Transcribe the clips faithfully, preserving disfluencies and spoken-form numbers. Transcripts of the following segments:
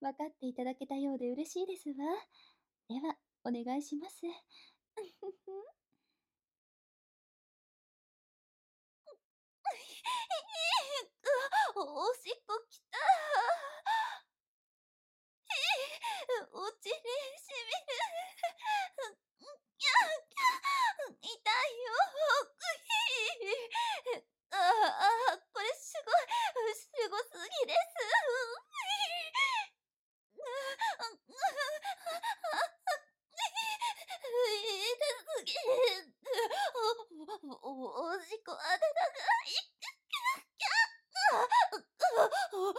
分かっていただけたようで嬉しいですわ。では、お願いします。うおしっこきた。おちにしみる。う、ん、きゃ、痛いよ。ああ、あ、これすごい、すごすぎです。痛すぎ。おおおしっこあたたかい。きゃきゃきゃ。う、う、うん、うん。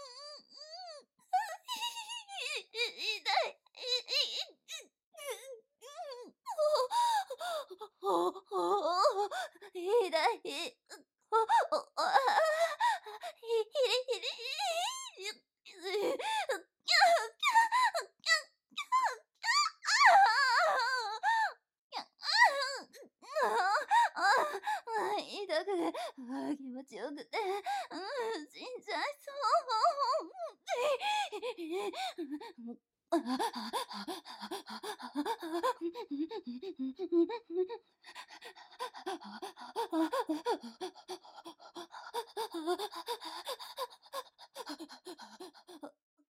い痛い。いいうん。ほほ痛い。う、ほおああ、ひひりひり。ゆう、きゃきゃ、きゃきゃ、ああ。きゃ、ああ、ああ、痛くて、ああ、気持ちよくて、うん、死んじゃいそう。